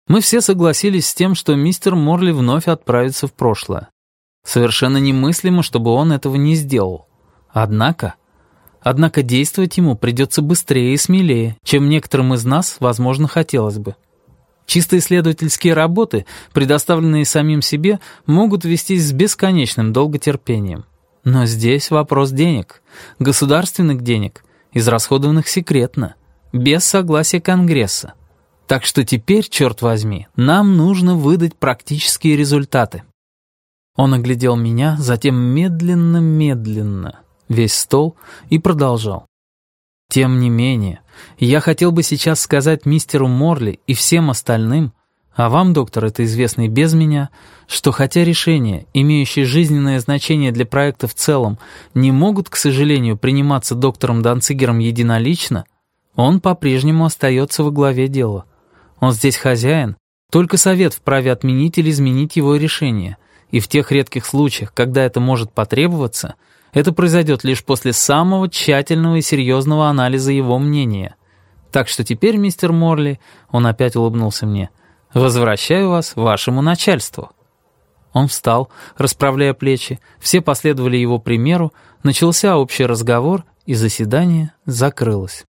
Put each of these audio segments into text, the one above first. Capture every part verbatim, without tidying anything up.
Мы все согласились с тем, что мистер Морли вновь отправится в прошлое. Совершенно немыслимо, чтобы он этого не сделал. Однако... Однако действовать ему придется быстрее и смелее, чем некоторым из нас, возможно, хотелось бы. Чисто исследовательские работы, предоставленные самим себе, могут вестись с бесконечным долготерпением. Но здесь вопрос денег, государственных денег, израсходованных секретно, без согласия Конгресса. Так что теперь, черт возьми, нам нужно выдать практические результаты. Он оглядел меня, затем медленно-медленно, весь стол, и продолжал. Тем не менее, я хотел бы сейчас сказать мистеру Морли и всем остальным, а вам, доктор, это известно и без меня, что хотя решения, имеющие жизненное значение для проекта в целом, не могут, к сожалению, приниматься доктором Данцигером единолично, он по-прежнему остается во главе дела. Он здесь хозяин, только совет вправе отменить или изменить его решение, и в тех редких случаях, когда это может потребоваться, это произойдет лишь после самого тщательного и серьезного анализа его мнения. Так что теперь, мистер Морли, он опять улыбнулся мне, возвращаю вас вашему начальству. Он встал, расправляя плечи, все последовали его примеру, начался общий разговор, и заседание закрылось.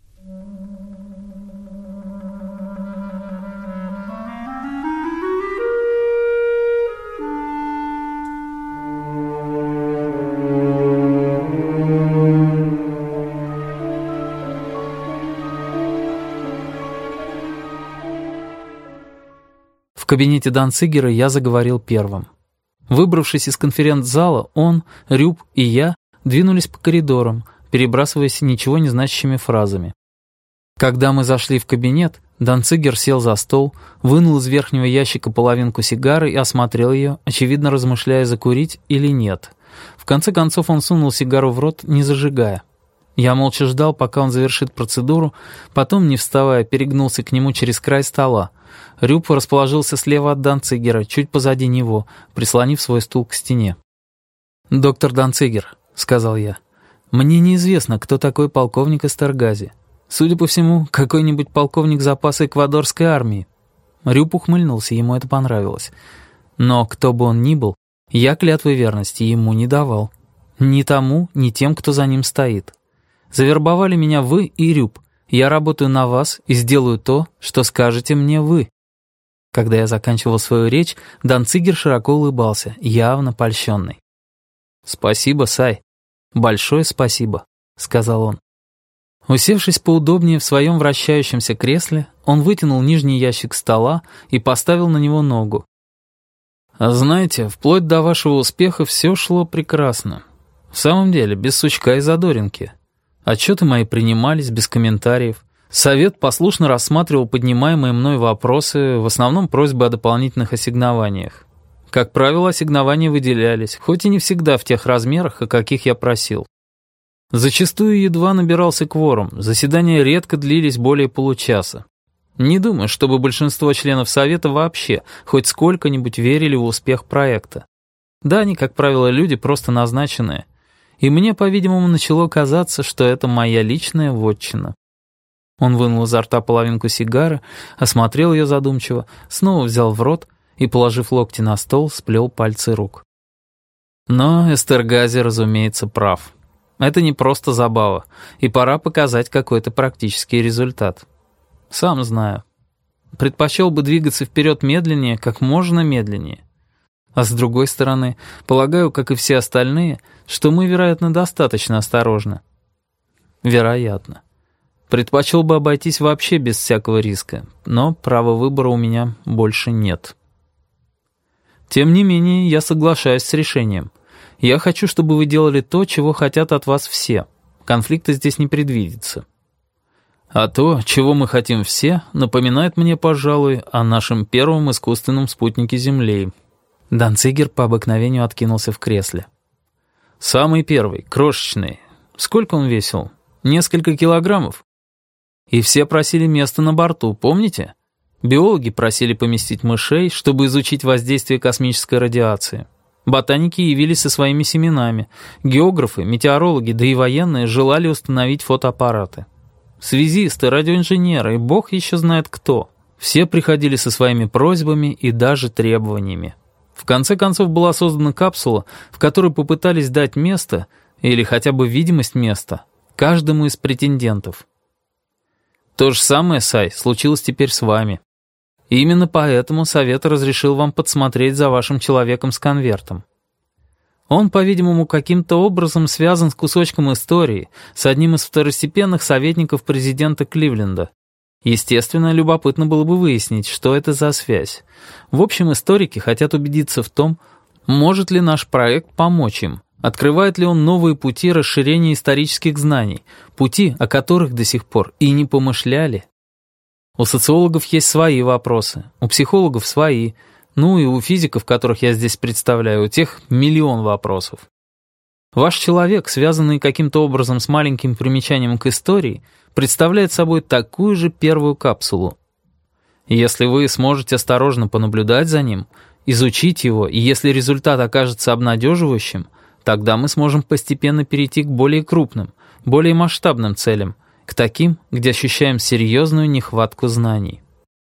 В кабинете Данцигера я заговорил первым. Выбравшись из конференц-зала, он, Рюб и я двинулись по коридорам, перебрасываясь ничего не значащими фразами. Когда мы зашли в кабинет, Данцигер сел за стол, вынул из верхнего ящика половинку сигары и осмотрел ее, очевидно размышляя, закурить или нет. В конце концов он сунул сигару в рот, не зажигая. Я молча ждал, пока он завершит процедуру, потом, не вставая, перегнулся к нему через край стола. Рюб расположился слева от Данцигера, чуть позади него, прислонив свой стул к стене. «Доктор Данцигер», — сказал я, — «мне неизвестно, кто такой полковник Эстергази. Судя по всему, какой-нибудь полковник запаса эквадорской армии». Рюб ухмыльнулся, ему это понравилось. «Но кто бы он ни был, я клятвы верности ему не давал. Ни тому, ни тем, кто за ним стоит. Завербовали меня вы и Рюб. Я работаю на вас и сделаю то, что скажете мне вы». Когда я заканчивал свою речь, Данцигер широко улыбался, явно польщенный. «Спасибо, Сай. Большое спасибо», — сказал он. Усевшись поудобнее в своем вращающемся кресле, он вытянул нижний ящик стола и поставил на него ногу. «А знаете, вплоть до вашего успеха все шло прекрасно. В самом деле, без сучка и задоринки. Отчеты мои принимались без комментариев. Совет послушно рассматривал поднимаемые мной вопросы, в основном просьбы о дополнительных ассигнованиях. Как правило, ассигнования выделялись, хоть и не всегда в тех размерах, о каких я просил. Зачастую едва набирался кворум, заседания редко длились более получаса. Не думаю, чтобы большинство членов Совета вообще хоть сколько-нибудь верили в успех проекта. Да, они, как правило, люди просто назначенные. И мне, по-видимому, начало казаться, что это моя личная вотчина. Он вынул изо рта половинку сигары, осмотрел ее задумчиво, снова взял в рот и, положив локти на стол, сплел пальцы рук. Но Эстергази, разумеется, прав. Это не просто забава, и пора показать какой-то практический результат. Сам знаю. Предпочел бы двигаться вперед медленнее, как можно медленнее. А с другой стороны, полагаю, как и все остальные, что мы, вероятно, достаточно осторожны. Вероятно. Предпочел бы обойтись вообще без всякого риска, но права выбора у меня больше нет. Тем не менее, я соглашаюсь с решением. Я хочу, чтобы вы делали то, чего хотят от вас все. Конфликта здесь не предвидится. А то, чего мы хотим все, напоминает мне, пожалуй, о нашем первом искусственном спутнике Земли. Данцигер по обыкновению откинулся в кресле. Самый первый, крошечный. Сколько он весил? Несколько килограммов. И все просили места на борту, помните? Биологи просили поместить мышей, чтобы изучить воздействие космической радиации. Ботаники явились со своими семенами. Географы, метеорологи, да и военные желали установить фотоаппараты. Связисты, радиоинженеры и бог еще знает кто. Все приходили со своими просьбами и даже требованиями. В конце концов была создана капсула, в которой попытались дать место, или хотя бы видимость места, каждому из претендентов. То же самое, Сай, случилось теперь с вами. И именно поэтому Совет разрешил вам подсмотреть за вашим человеком с конвертом. Он, по-видимому, каким-то образом связан с кусочком истории, с одним из второстепенных советников президента Кливленда. Естественно, любопытно было бы выяснить, что это за связь. В общем, историки хотят убедиться в том, может ли наш проект помочь им, открывает ли он новые пути расширения исторических знаний, пути, о которых до сих пор и не помышляли. У социологов есть свои вопросы, у психологов свои, ну и у физиков, которых я здесь представляю, у тех миллион вопросов. Ваш человек, связанный каким-то образом с маленьким примечанием к истории, представляет собой такую же первую капсулу. Если вы сможете осторожно понаблюдать за ним, изучить его, и если результат окажется обнадеживающим, тогда мы сможем постепенно перейти к более крупным, более масштабным целям, к таким, где ощущаем серьезную нехватку знаний.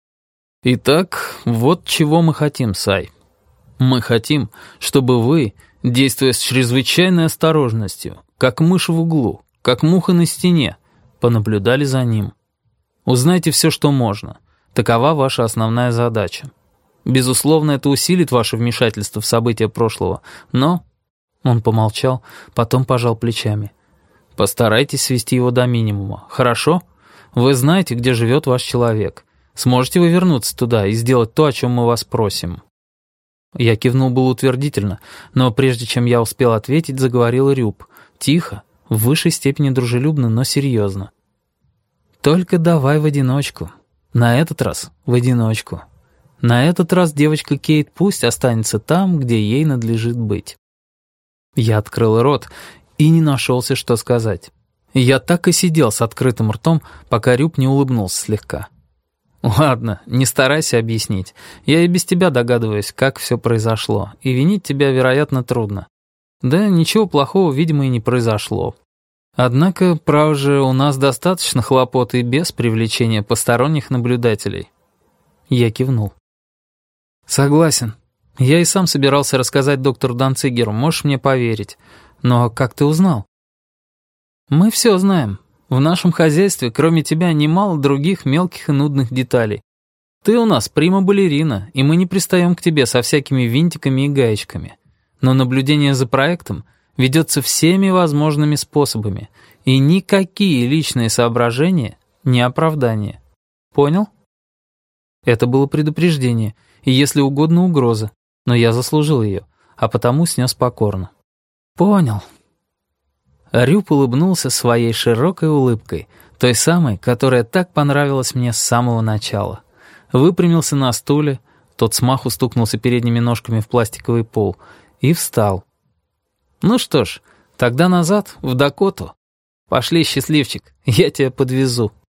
Итак, вот чего мы хотим, Сай. Мы хотим, чтобы вы, действуя с чрезвычайной осторожностью, как мышь в углу, как муха на стене, понаблюдали за ним. Узнайте все, что можно. Такова ваша основная задача. Безусловно, это усилит ваше вмешательство в события прошлого, но... Он помолчал, потом пожал плечами. Постарайтесь свести его до минимума, хорошо? Вы знаете, где живет ваш человек. Сможете вы вернуться туда и сделать то, о чем мы вас просим?» Я кивнул было утвердительно, но прежде чем я успел ответить, заговорил Рюб. Тихо, в высшей степени дружелюбно, но серьезно. «Только давай в одиночку. На этот раз в одиночку. На этот раз девочка Кейт пусть останется там, где ей надлежит быть». Я открыл рот и не нашелся, что сказать. Я так и сидел с открытым ртом, пока Рюб не улыбнулся слегка. «Ладно, не старайся объяснить. Я и без тебя догадываюсь, как все произошло, и винить тебя, вероятно, трудно. Да ничего плохого, видимо, и не произошло. Однако, право же, у нас достаточно хлопот и без привлечения посторонних наблюдателей». Я кивнул. «Согласен. Я и сам собирался рассказать доктору Данцигеру, можешь мне поверить. Но как ты узнал?» «Мы все знаем. В нашем хозяйстве, кроме тебя, немало других мелких и нудных деталей. Ты у нас прима-балерина, и мы не пристаем к тебе со всякими винтиками и гаечками. Но наблюдение за проектом ведется всеми возможными способами, и никакие личные соображения не оправдание. Понял?» Это было предупреждение, и, если угодно, угроза, но я заслужил ее, а потому снес покорно. «Понял». Рюб улыбнулся своей широкой улыбкой, той самой, которая так понравилась мне с самого начала. Выпрямился на стуле, тот смаху стукнулся передними ножками в пластиковый пол и встал. «Ну что ж, тогда назад, в Дакоту. Пошли, счастливчик, я тебя подвезу».